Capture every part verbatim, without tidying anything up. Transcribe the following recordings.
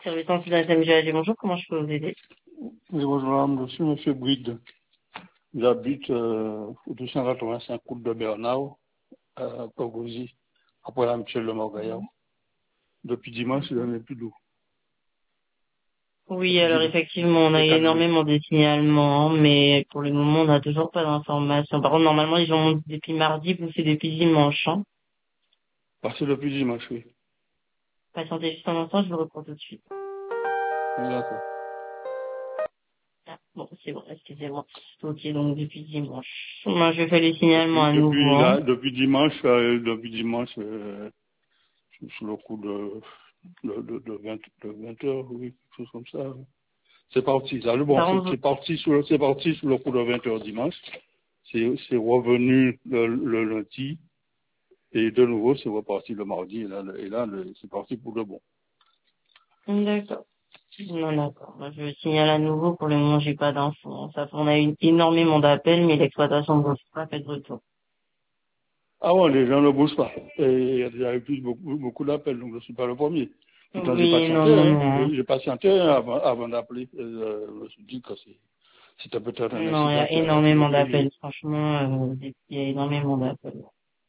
Service en de la S M G A G, bonjour, comment je peux vous aider? Oui, bonjour, madame. Je suis monsieur Bride. J'habite euh, au deux cent quatre-vingt-cinq route de Bernard, à Pogosy, après la Michel Le Morgaillard. Mhm. Depuis dimanche, il n'en est plus d'eau. Oui, Depuis alors dimanche, effectivement, on ça a fait quatre jours. énormément de signalements, mais pour le moment, on n'a toujours pas d'informations. Par contre, normalement, ils ont monté depuis mardi, vous c'est depuis dimanche. Hein. Parce que depuis dimanche, oui. Patientez juste un instant, je vous reprends tout de suite. D'accord. Ah, bon, c'est bon, excusez-moi. Ok, donc depuis dimanche. Moi, je fais les signalements Depuis, à nouveau. depuis, Hein. là, depuis dimanche, euh, depuis dimanche, euh, sous le coup de, de, de, de vingt, de vingt heures, oui, quelque chose comme ça. C'est parti. Ça, bon, Par c'est contre, c'est parti sous le, c'est parti sous le coup de vingt heures dimanche. C'est, c'est revenu le, le lundi. Et de nouveau, c'est reparti le mardi, et là, le- et là le- c'est parti pour le bon. vous- d'accord. Non, d'accord. Moi, je signale à nouveau. Pour le moment, j'ai pas d'infos. Ça, on a eu énormément d'appels, mais l'exploitation ne pas fait de retour. Ah bon, les gens ne bougent pas. Et il y a eu plus beaucoup, beaucoup d'appels, donc je ne suis pas le premier. Pourtant, j'ai Oui, non, patienté, non, hein. non. J'ai j'ai patienté hein, avant, avant d'appeler. Euh, je me suis dit que c'est- c'était peut-être un Non, il y incident a qui avait été énormément d'appels, réglé. franchement, euh, il y a énormément d'appels.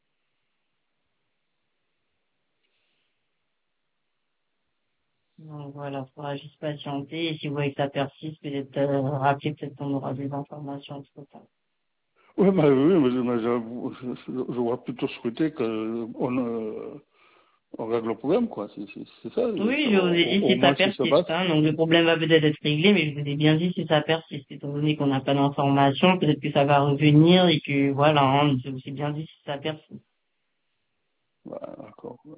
Donc voilà, faudra juste patienter, et si vous voyez que ça persiste, peut-être euh, rappeler, peut-être qu'on aura des informations entre temps. Oui, mais oui, mais, je, mais je, je, je vois plutôt souhaiter qu'on euh, on règle le problème, quoi. C'est c'est- c'est ça, Oui, ça, je vous ai au, dit au au si ça moins ce qui se persiste, passe. hein, donc le problème va peut-être être réglé, mais je vous ai bien dit si ça persiste, étant donné qu'on n'a pas d'informations, peut-être que ça va revenir, et que voilà, hein, je vous ai bien dit si ça persiste. Voilà, d'accord. Ouais.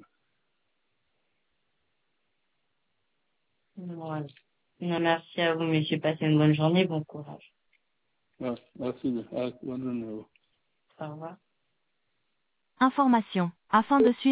Voilà. Non, merci à vous, monsieur, passez une bonne journée, bon courage. Ouais, merci. Ah, bonne journée. Au revoir. Information. Afin de suivre